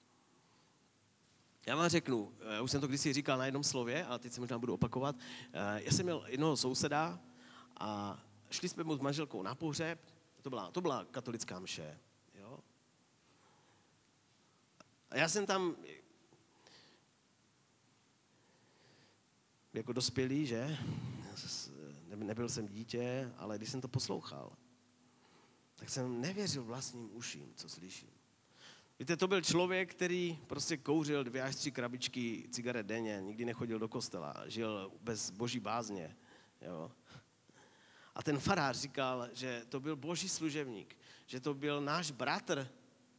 Já vám řeknu, už jsem to kdysi říkal na jednom slově, ale teď se možná budu opakovat. Já jsem měl jednoho souseda a šli jsme mu s manželkou na pohřeb, to byla, to byla katolická mše. Jo? A já jsem tam jako dospělý, že? Nebyl jsem dítě, ale když jsem to poslouchal, tak jsem nevěřil vlastním uším, co slyším. Víte, to byl člověk, který prostě kouřil dvě až tři krabičky cigaret denně, nikdy nechodil do kostela, žil bez boží bázně. Jo? A ten farář říkal, že to byl boží služebník, že to byl náš bratr.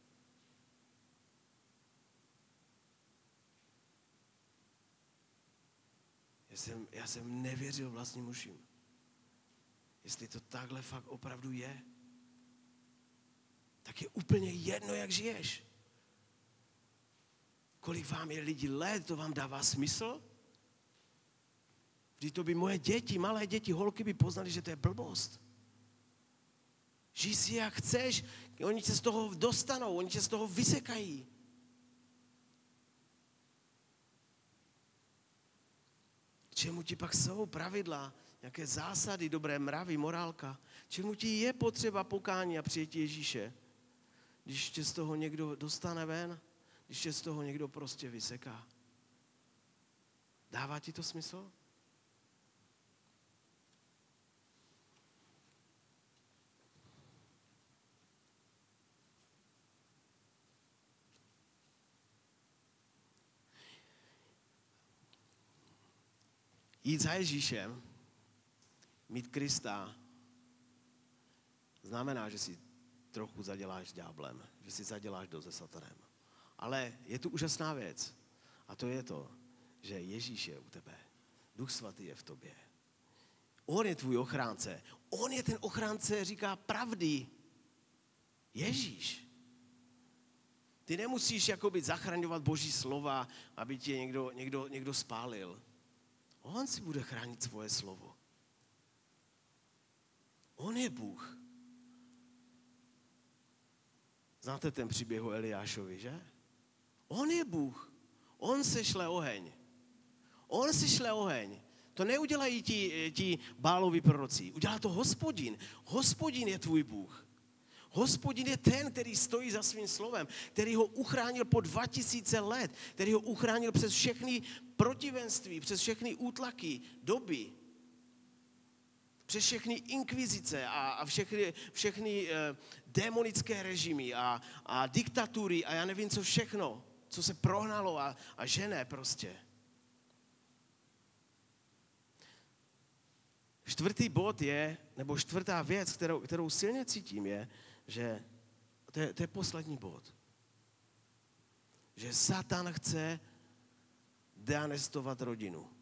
Já jsem, já jsem nevěřil vlastním uším. Jestli to takhle fakt opravdu je, tak je úplně jedno, jak žiješ. Kolik vám je lidí let, to vám dává smysl? Vždyť to by moje děti, malé děti, holky by poznali, že to je blbost. Žij si jak chceš, oni tě z toho dostanou, oni tě z toho vysekají. Čemu ti pak jsou pravidla, nějaké zásady, dobré mravy, morálka? Čemu ti je potřeba pokání a přijetí Ježíše? Když tě z toho někdo dostane ven, když tě z toho někdo prostě vyseká. Dává ti to smysl? Jít za Ježíšem, mít Krista, znamená, že si trochu zaděláš s ďáblem, že si zaděláš do se satanem. Ale je tu úžasná věc a to je to, že Ježíš je u tebe. Duch svatý je v tobě. On je tvůj ochránce. On je ten ochránce, říká pravdy. Ježíš. Ty nemusíš jakoby zachraňovat Boží slova, aby tě někdo, někdo, někdo spálil. On si bude chránit svoje slovo. On je Bůh. Znáte ten příběh o Eliášovi, že? On je Bůh. On sešle oheň. On sešle oheň. To neudělají ti, ti Bálovi proroci. Udělá to Hospodin. Hospodin je tvůj Bůh. Hospodin je ten, který stojí za svým slovem, který ho uchránil po dva tisíce let, který ho uchránil přes všechny protivenství, přes všechny útlaky doby, přes všechny inkvizice a, a všechny, všechny eh, démonické režimy a, a diktatury a já nevím co všechno, co se prohnalo a, a žené prostě. Čtvrtý bod je, nebo čtvrtá věc, kterou, kterou silně cítím, je, že to je, to je poslední bod. Že Satan chce deanestovat rodinu.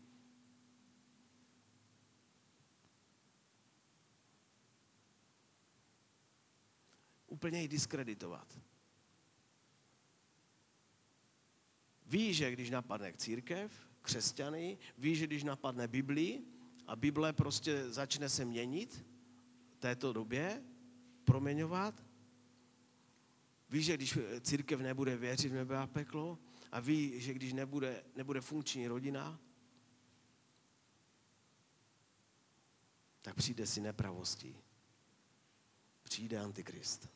Úplně ji diskreditovat. Ví, že když napadne církev, křesťany, ví, že když napadne Biblii a Bible prostě začne se měnit v této době, proměňovat. Ví, že když církev nebude věřit v nebe a peklo a ví, že když nebude, nebude funkční rodina, tak přijde si nepravostí. Přijde Antikrist.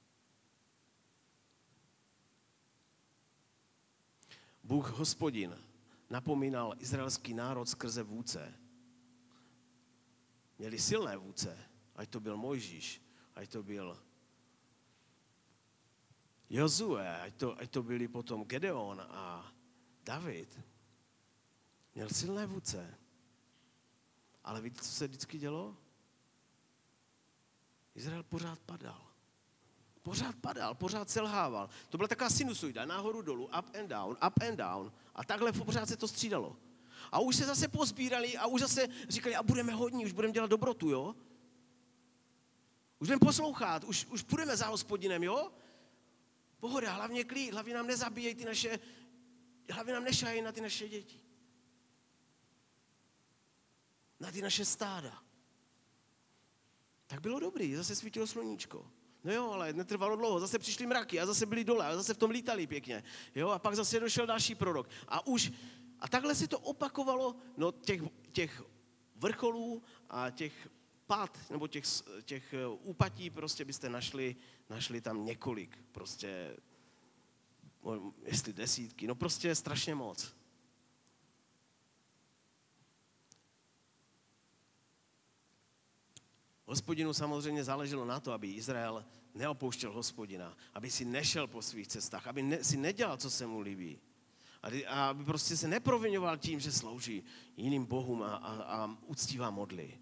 Bůh Hospodin napomínal izraelský národ skrze vůdce. Měli silné vůdce, ať to byl Mojžíš, ať to byl Jozue, ať to, ať to byli potom Gedeon a David. Měl silné vůdce. Ale víte, co se vždycky dělo? Izrael pořád padal. Pořád padal, pořád selhával. To byla taková sinusoida, nahoru dolů, up and down, up and down. A takhle pořád se to střídalo. A už se zase pozbírali a už zase říkali, a budeme hodní, už budeme dělat dobrotu, jo? Už budeme poslouchat, už, už půjdeme za Hospodinem, jo? Pohoda, hlavně klid, hlavně nám nezabíjejí ty naše, hlavně nám nešají na ty naše děti. Na ty naše stáda. Tak bylo dobrý, zase svítilo sluníčko. No jo, ale netrvalo dlouho, zase přišly mraky a zase byli dole a zase v tom lítali pěkně. Jo, a pak zase došel další prorok. A už, a takhle se to opakovalo, no těch, těch vrcholů a těch pád, nebo těch, těch úpatí prostě byste našli, našli tam několik, prostě, jestli desítky, no prostě strašně moc. Hospodinu samozřejmě záleželo na to, aby Izrael neopouštěl Hospodina, aby si nešel po svých cestách, aby ne, si nedělal, co se mu líbí. A aby prostě se neproviňoval tím, že slouží jiným bohům a, a, a uctívá modly.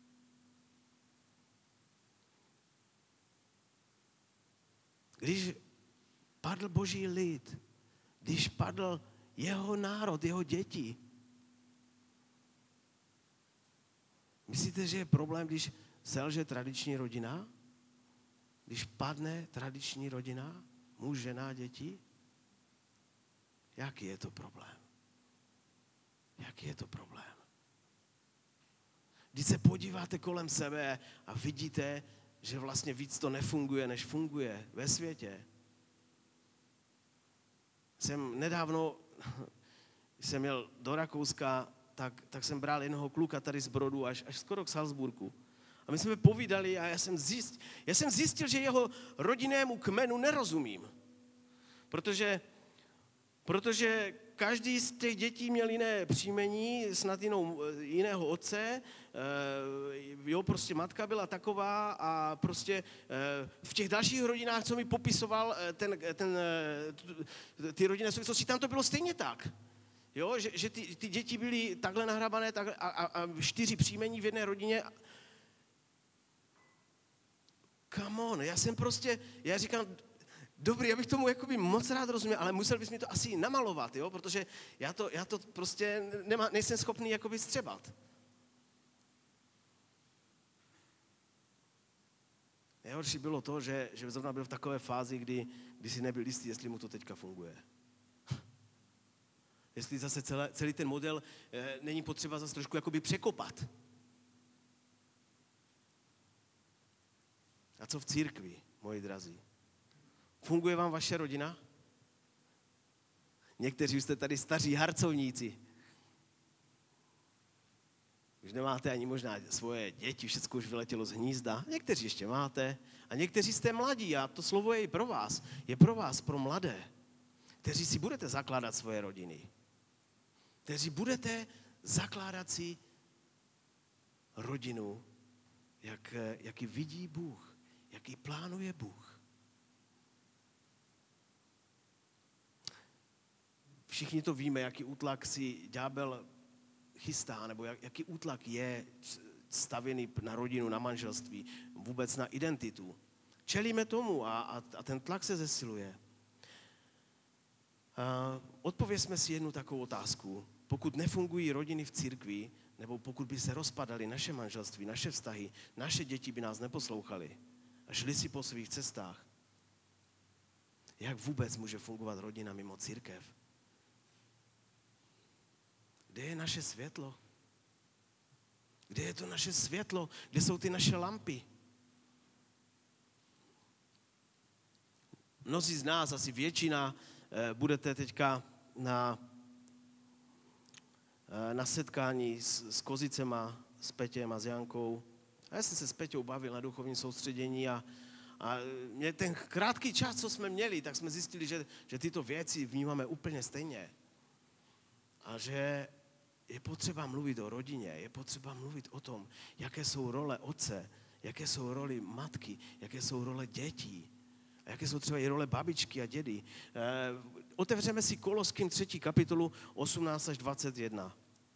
Když padl Boží lid, když padl jeho národ, jeho děti, myslíte, že je problém, když selže tradiční rodina? Když padne tradiční rodina, muž, žena, děti? Jaký je to problém? Jaký je to problém? Když se podíváte kolem sebe a vidíte, že vlastně víc to nefunguje, než funguje ve světě. Jsem nedávno, když jsem jel do Rakouska, tak, tak jsem bral jednoho kluka tady z Brodu až, až skoro k Salzburgu. A my jsme povídali a já jsem, zjistil, já jsem zjistil, že jeho rodinnému kmenu nerozumím. Protože, protože každý z těch dětí měl jiné příjmení, snad jinou, jiného otce, jo, prostě matka byla taková a prostě v těch dalších rodinách, co mi popisoval ten, ten, ty rodinné souvislosti, tam to bylo stejně tak. Jo, že, že ty, ty děti byly takhle nahrabané takhle, a, a, a čtyři příjmení v jedné rodině. Come on, já jsem prostě, já říkám, dobrý, já bych tomu jakoby moc rád rozuměl, ale musel bys mi to asi namalovat, jo, protože já to, já to prostě nemá, nejsem schopný jakoby střebat. Nejhorší bylo to, že, že zrovna byl v takové fázi, kdy, kdy si nebyl jistý, jestli mu to teďka funguje. Jestli zase celé, celý ten model e, není potřeba zase trošku jakoby překopat. A co v církvi, moji drazí? Funguje vám vaše rodina? Někteří jste tady staří harcovníci. Už nemáte ani možná svoje děti, všechno už vyletělo z hnízda. Někteří ještě máte. A někteří jste mladí a to slovo je i pro vás. Je pro vás, pro mladé, kteří si budete zakládat svoje rodiny. Kteří budete zakládat si rodinu, jak, jaký vidí Bůh, jaký plánuje Bůh. Všichni to víme, jaký útlak si ďábel chystá, nebo jak, jaký útlak je stavěný na rodinu, na manželství, vůbec na identitu. Čelíme tomu a, a, a ten tlak se zesiluje. A odpovězme si jednu takovou otázku. Pokud nefungují rodiny v církvi, nebo pokud by se rozpadaly naše manželství, naše vztahy, naše děti by nás neposlouchaly a šli si po svých cestách, jak vůbec může fungovat rodina mimo církev? Kde je naše světlo? Kde je to naše světlo? Kde jsou ty naše lampy? Mnozí z nás, asi většina, budete teďka na, na setkání s, s Kozicema, s Petěm a s Jankou. A já jsem se s Peťou bavil na duchovním soustředění a, a mě ten krátký čas, co jsme měli, tak jsme zjistili, že, že tyto věci vnímáme úplně stejně. A že je potřeba mluvit o rodině, je potřeba mluvit o tom, jaké jsou role otce, jaké jsou role matky, jaké jsou role dětí, a jaké jsou třeba i role babičky a dědy. E, otevřeme si Koloským třetí kapitolu osmnáct až dvacet jedna.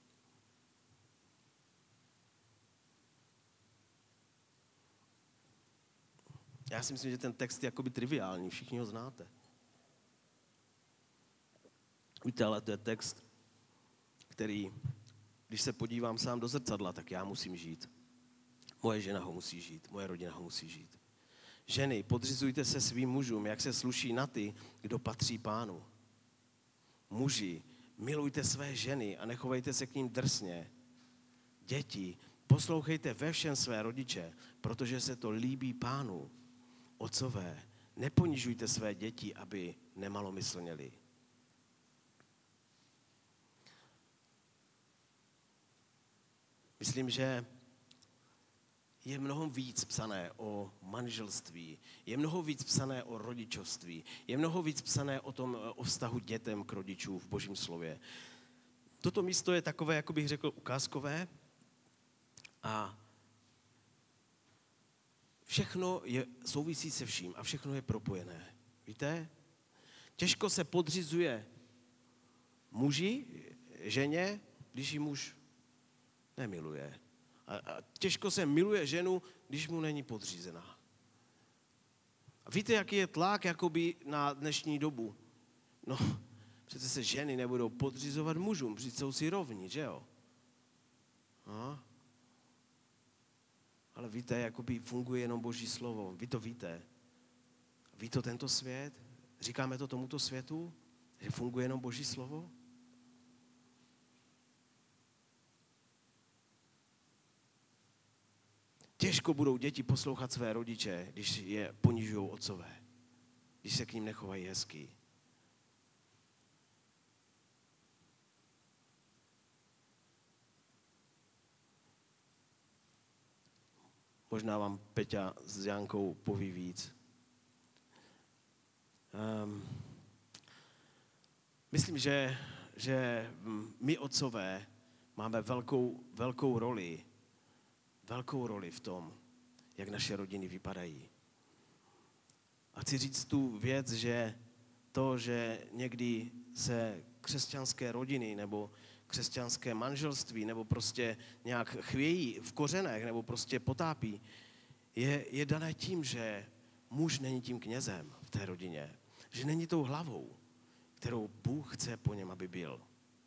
Já si myslím, že ten text je jakoby triviální, všichni ho znáte. Víte, ale to je text, který, když se podívám sám do zrcadla, tak já musím žít. Moje žena ho musí žít, moje rodina ho musí žít. Ženy, podřizujte se svým mužům, jak se sluší na ty, kdo patří Pánu. Muži, milujte své ženy a nechovejte se k ním drsně. Děti, poslouchejte ve všem své rodiče, protože se to líbí Pánu. Otcové, neponižujte své děti, aby nemalomyslněli. Myslím, že je mnohem víc psané o manželství, je mnohem víc psané o rodičovství, je mnohem víc psané o tom, o vztahu dětem k rodičům v Božím slově. Toto místo je takové, jako bych řekl, ukázkové a všechno je, souvisí se vším a všechno je propojené. Víte? Těžko se podřizuje muži, ženě, když ji muž nemiluje. A, a těžko se miluje ženu, když mu není podřízená. A víte, jaký je tlak jakoby na dnešní dobu? No, přece se ženy nebudou podřizovat mužům, přece jsou si rovni, že jo? No. Ale víte, jakoby funguje jenom Boží slovo. Vy to víte. Ví to tento svět? Říkáme to tomuto světu, že funguje jenom Boží slovo? těžko budou děti poslouchat své rodiče, když je ponižují otcové, když se k ním nechovají hezky. Možná vám Peťa s Jankou poví víc. Um, myslím, že, že my otcové máme velkou, velkou roli, velkou roli v tom, jak naše rodiny vypadají. A chci říct tu věc, že to, že někdy se křesťanské rodiny nebo křesťanské manželství nebo prostě nějak chvějí v kořenech nebo prostě potápí, je, je dané tím, že muž není tím knězem v té rodině, že není tou hlavou, kterou Bůh chce po něm, aby byl.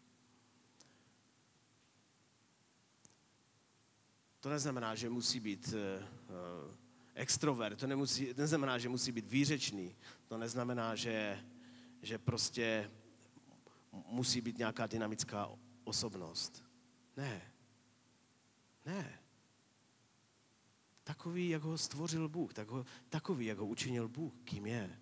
To neznamená, že musí být uh, extrovert, to nemusí, neznamená, že musí být výřečný, to neznamená, že, že prostě musí být nějaká dynamická osobnost. Ne. Ne. Takový, jak ho stvořil Bůh, tak ho, takový, jak ho učinil Bůh, kým je.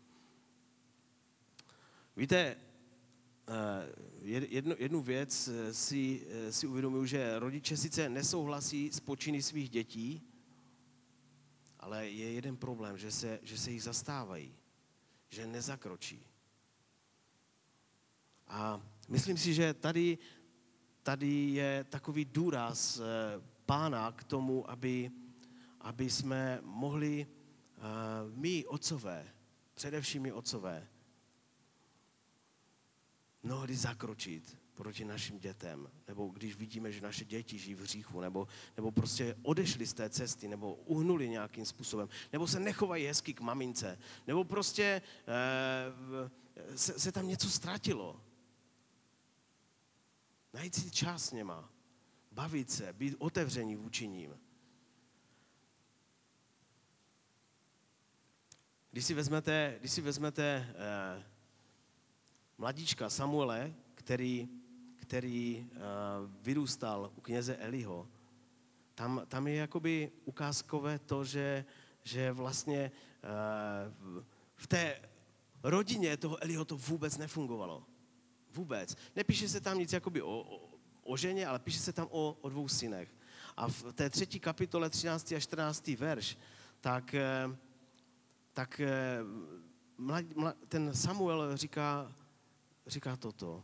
Víte, jednu, jednu věc si, si uvědomuji, že rodiče sice nesouhlasí s počiny svých dětí, ale je jeden problém, že se, že se jich zastávají, že nezakročí. A myslím si, že tady, tady je takový důraz Pána k tomu, aby, aby jsme mohli my, otcové, především my, otcové, mnohdy zakročit proti našim dětem, nebo když vidíme, že naše děti žijí v hříchu, nebo, nebo prostě odešli z té cesty, nebo uhnuli nějakým způsobem, nebo se nechovají hezky k mamince, nebo prostě eh, se, se tam něco ztratilo. Najít si čas s něma, bavit se, být otevření vůči ním. Když si vezmete, když si vezmete eh, mladíčka Samuele, který, který uh, vyrůstal u kněze Eliho, tam, tam je jakoby ukázkové to, že, že vlastně uh, v té rodině toho Eliho to vůbec nefungovalo. Vůbec. Nepíše se tam nic jakoby o, o, o ženě, ale píše se tam o, o dvou synech. A v té třetí kapitole, třináctý a čtrnáctý verš, tak, tak mlad, mlad, ten Samuel říká, říká toto.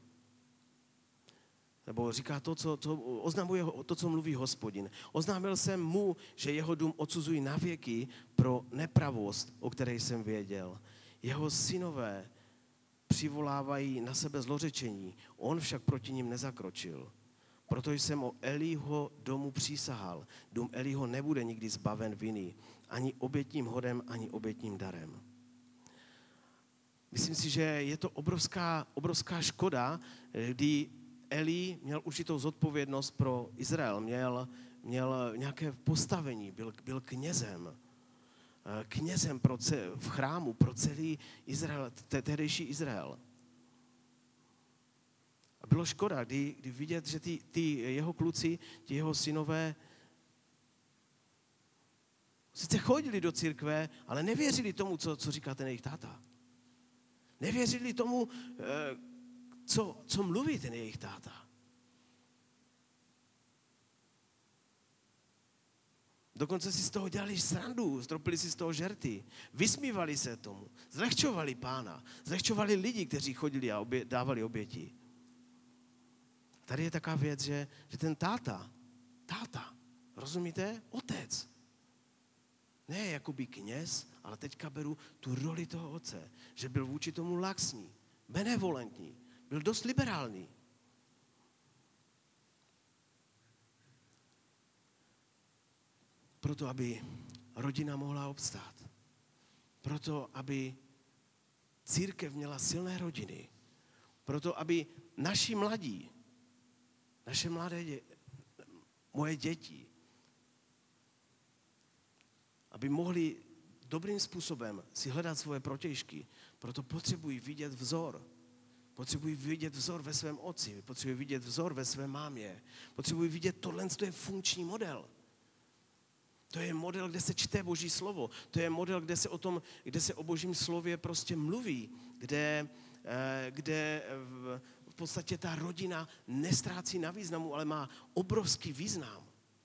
Nebo říká to, co, co oznamuje to, co mluví Hospodin. Oznámil jsem mu, že jeho dům odsuzují navěky pro nepravost, o které jsem věděl. Jeho synové přivolávají na sebe zlořečení, on však proti nim nezakročil. Proto jsem o Eliho domu přísahal. Dům Eliho nebude nikdy zbaven viny, ani obětním hodem, ani obětním darem. Myslím si, že je to obrovská, obrovská škoda, kdy Eli měl určitou zodpovědnost pro Izrael, měl, měl nějaké postavení, byl, byl knězem. Knězem pro ce, v chrámu pro celý Izrael, tehdejší Izrael. A bylo škoda, kdy, kdy vidět, že ty, ty jeho kluci, ti jeho synové sice chodili do církve, ale nevěřili tomu, co, co říká ten jejich táta. Nevěřili tomu, co, co mluví ten jejich táta. Dokonce si z toho dělali srandu, stropili si z toho žerty, vysmívali se tomu, zlehčovali Pána, zlehčovali lidi, kteří chodili a obě, dávali oběti. Tady je taková věc, že, že ten táta, táta, rozumíte? Otec. Ne jakoby kněz, ale teďka beru tu roli toho otce, že byl vůči tomu laxní, benevolentní, byl dost liberální. Proto, aby rodina mohla obstát. Proto, aby církev měla silné rodiny. Proto, aby naši mladí, naše mladé, dě, moje děti, aby mohli dobrým způsobem si hledat svoje protějšky. Proto potřebují vidět vzor. Potřebují vidět vzor ve svém otci, potřebují vidět vzor ve své mámě. Potřebují vidět, tohle je funkční model. To je model, kde se čte Boží slovo. To je model, kde se o tom, kde se o Božím slově prostě mluví, kde, kde v podstatě ta rodina nestrácí na významu, ale má obrovský význam.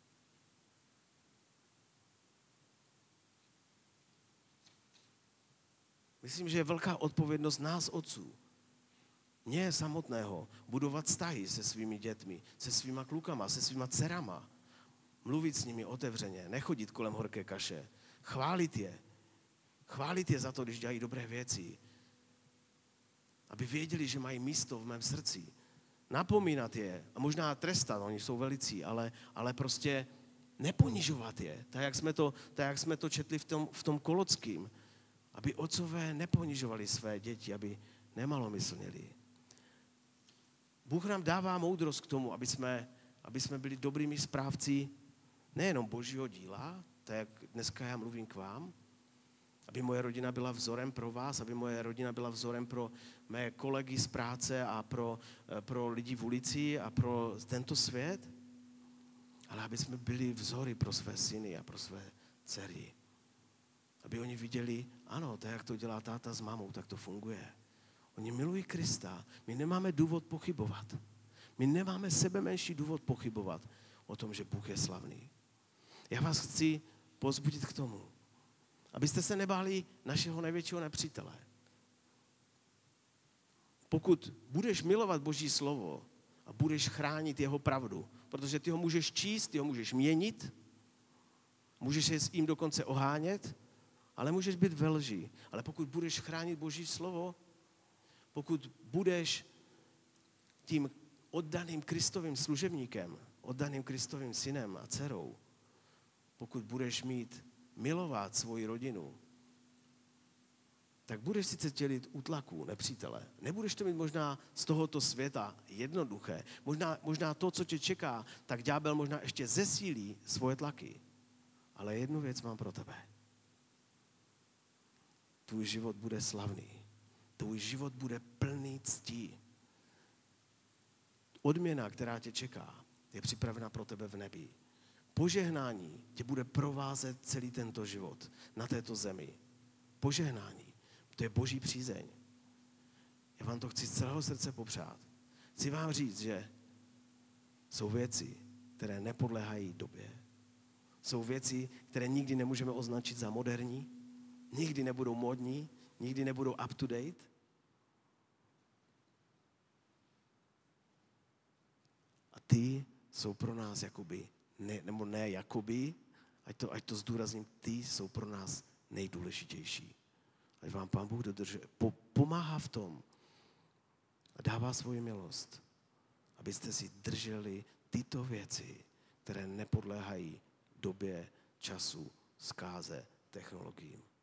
Myslím, že je velká odpovědnost nás, otců, mě samotného, budovat vztahy se svými dětmi, se svýma klukama, se svýma dcerama, mluvit s nimi otevřeně, nechodit kolem horké kaše, chválit je, chválit je za to, když dělají dobré věci, aby věděli, že mají místo v mém srdci, napomínat je a možná trestat, oni jsou velicí, ale, ale prostě neponižovat je, tak jak jsme to, tak jak jsme to četli v tom, v tom Kolockým, aby otcové neponižovali své děti, aby nemalomyslněli. Bůh nám dává moudrost k tomu, aby jsme, aby jsme byli dobrými správci nejenom Božího díla, tak jak dneska já mluvím k vám, aby moje rodina byla vzorem pro vás, aby moje rodina byla vzorem pro mé kolegy z práce a pro, pro lidi v ulici a pro tento svět, ale aby jsme byli vzory pro své syny a pro své dcery. Aby oni viděli, ano, tak jak to dělá táta s mámou, tak to funguje. Oni milují Krista. My nemáme důvod pochybovat. My nemáme sebe menší důvod pochybovat o tom, že Bůh je slavný. Já vás chci povzbudit k tomu, abyste se nebáli našeho největšího nepřítele. Pokud budeš milovat Boží slovo a budeš chránit jeho pravdu, protože ty ho můžeš číst, ty ho můžeš měnit, můžeš se s ním dokonce ohánět, ale můžeš být ve lži. Ale pokud budeš chránit Boží slovo, pokud budeš tím oddaným Kristovým služebníkem, oddaným Kristovým synem a dcerou, pokud budeš mít milovat svoji rodinu, tak budeš sice čelit útlaku nepřítele. Nebudeš to mít možná z tohoto světa jednoduché. Možná, možná to, co tě čeká, tak ďábel možná ještě zesílí svoje tlaky. Ale jednu věc mám pro tebe. Tvůj život bude slavný. Tvůj život bude plný ctí. Odměna, která tě čeká, je připravena pro tebe v nebi. Požehnání tě bude provázet celý tento život na této zemi. Požehnání. To je Boží přízeň. Já vám to chci z celého srdce popřát. Chci vám říct, že jsou věci, které nepodléhají době. Jsou věci, které nikdy nemůžeme označit za moderní, nikdy nebudou módní, nikdy nebudou up to date. A ty jsou pro nás jakoby, ne, nebo ne jakoby, ať to, ať to zdůrazním, ty jsou pro nás nejdůležitější. Ať vám Pán Bůh dodrže, po, pomáhá v tom a dává svoji milost, abyste si drželi tyto věci, které nepodléhají době, času, zkáze, technologiím.